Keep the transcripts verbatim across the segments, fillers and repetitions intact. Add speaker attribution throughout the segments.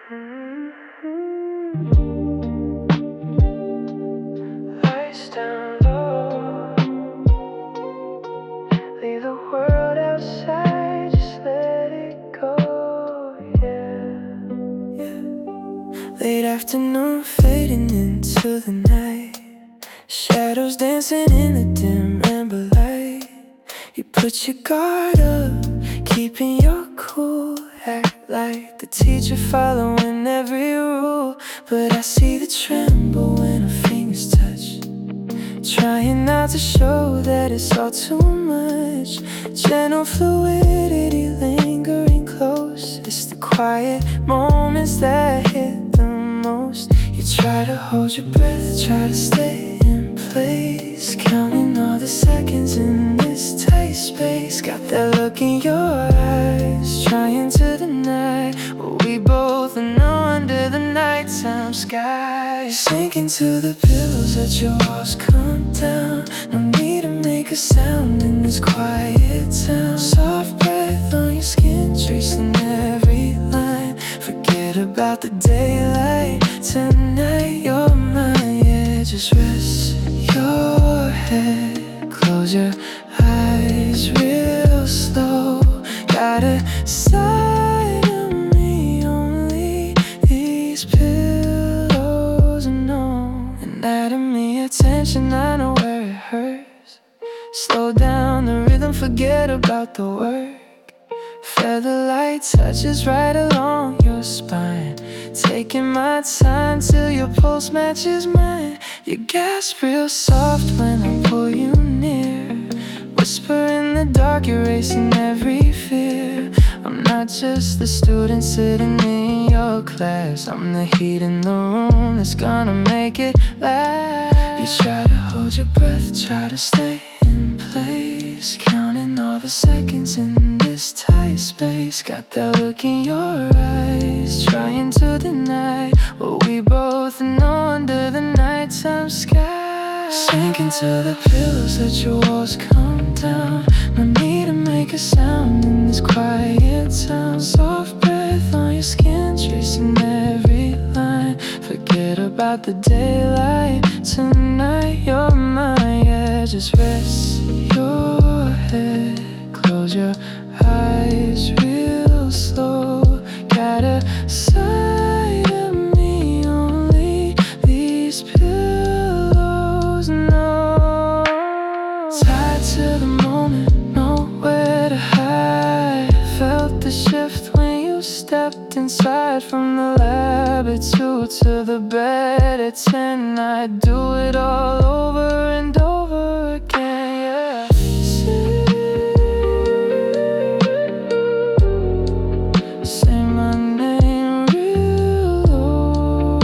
Speaker 1: Lights down low. Leave the world outside, just let it go, yeah. Yeah. Late afternoon fading into the night, shadows dancing in the dim amber light. You put your guard up, keeping your cool. Act like the teacher following every rule, but I see the tremble when her fingers touch, trying not to show that it's all too much. Gentle fluidity lingering close. It's the quiet moments that hit the most. You try to hold your breath, try to stay in place, counting all the seconds in this tight space. Got that look in your eyes, trying to deny what we both know under the nighttime sky. Sink into the pillows, let your walls come down. No need to make a sound in this quiet town. Soft breath on your skin, tracing every line. Forget about the daylight, tonight you're mine, yeah. Just rest your head, close your eyes real slow. Got a side of me only these pillows know. Anatomy of tension, I know where it hurts. Slow down the rhythm, forget about the work. Featherlight touches right along your spine, taking my time till your pulse matches mine. You gasp real soft when I pull you near, whisper in the dark, erasing every fear. I'm not just the student sitting in your class, I'm the heat in the room that's gonna make it last. You try to hold your breath, try to stay in place, counting all the seconds in this tight space. Got that look in your eyes, trying to deny what we both know under the nighttime sky. Sink into the pillows, let your walls come down. No need to make a sound in this quiet town. Soft breath on your skin, tracing every line. Forget about the daylight, tonight you're mine, yeah. Just rest your head, close your eyes real slow. Got a side of me only these pillows know. Tied to the moment, nowhere to hide. Felt the shift when you stepped inside. From the lab at two to the bed at ten, I'd do it all over and over again, yeah. Say my name real low.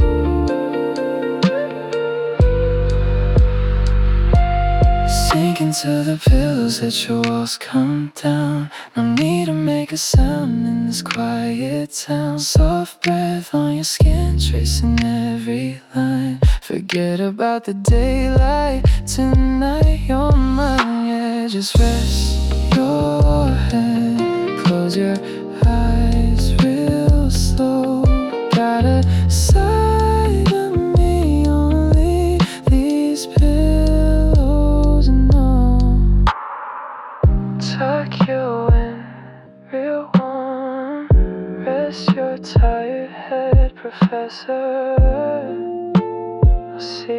Speaker 1: Sink into the pillows, let your walls come down. No need to make a sound in this quiet town. Soft breath on your skin, tracing every line. Forget about the daylight, tonight you're mine, yeah. Just rest your head, close your eyes real slow. Got a side of me only these pillows know. Tuck you in real warm, rest your tired head, Professor. I'll see